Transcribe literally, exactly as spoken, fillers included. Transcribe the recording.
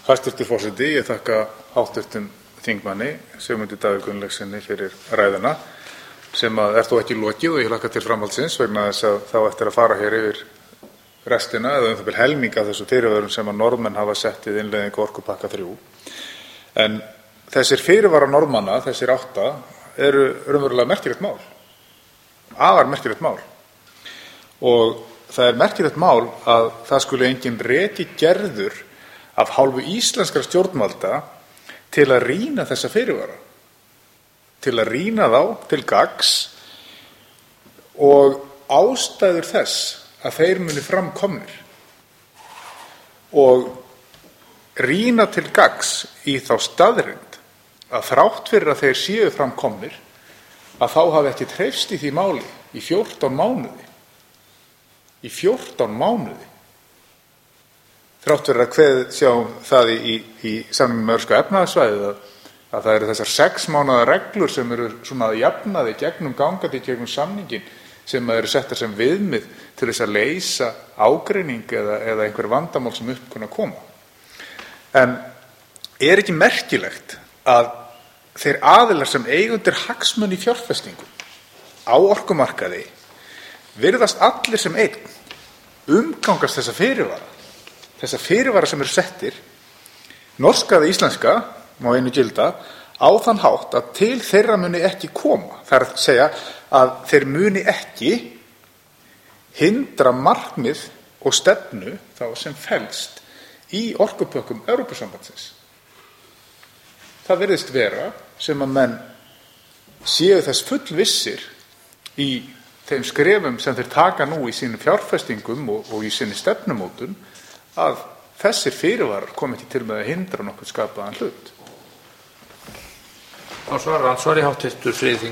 Hæstvirtur forseti, ég þakka háttvirtum þingmanni Sigmundi Davíð Gunnlaugssyni fyrir ræðuna sem að er þó ekki lokið og ég hlakka til framhaldsins vegna þess að þá eftir að fara hér yfir restina eða um það bil helming af þessum fyrirvörum sem að Norðmenn hafa sett við innleiðingu orkupakka þrjú. En þessir fyrirvara Norðmanna, þessir átta, eru raunverulega merkilegt mál. Afar merkilegt mál. Og það er merkilegt mál að það skuli engin reki gerður af hálfu íslenskra stjórnvalda til að rýna þessa fyrirvara, til að rýna þá til gagns og ástæður þess að þeir muni framkomnir og rýna til gagns í þá staðreynd að þrátt fyrir að þeir séu framkomnir að þá hafi ekki treyfst í því máli í fjórtán mánuði. Í fjórtán mánuði. Þrátt fyrir að kveðið sjá það í, í, í samningnum um Evrópska efnahagssvæðið að, að það eru þessar sex mánaða reglur sem eru svona jafnaði gegnum gangandi gegnum samningin sem eru settar sem viðmið til þess að leysa ágreining eða, eða einhver vandamál sem upp kunna koma. En er ekki merkilegt að þeir aðilar sem eigundir hagsmuni í fjárfestingu á orkumarkaði virðast allir sem einn umgangast þessa fyrirvara, þessa fyrirvara sem eru settir, norska eða íslenska, má einu gilda, á þann hátt að til þeirra muni ekki koma. Það er að segja að þeir muni ekki hindra markmið og stefnu þá sem felst í orkupökkum Evrópusambandsins. Það virðist vera sem að menn séu þess fullvissir í þeim skrefum sem þeir taka nú í sínum fjárfestingum og, og í sinni stefnumótun að þessir fyrirvarar komi ekki til með að hindra nokkuð skapaðan hlut. Þá svarar ansvari háttvirtur þriðji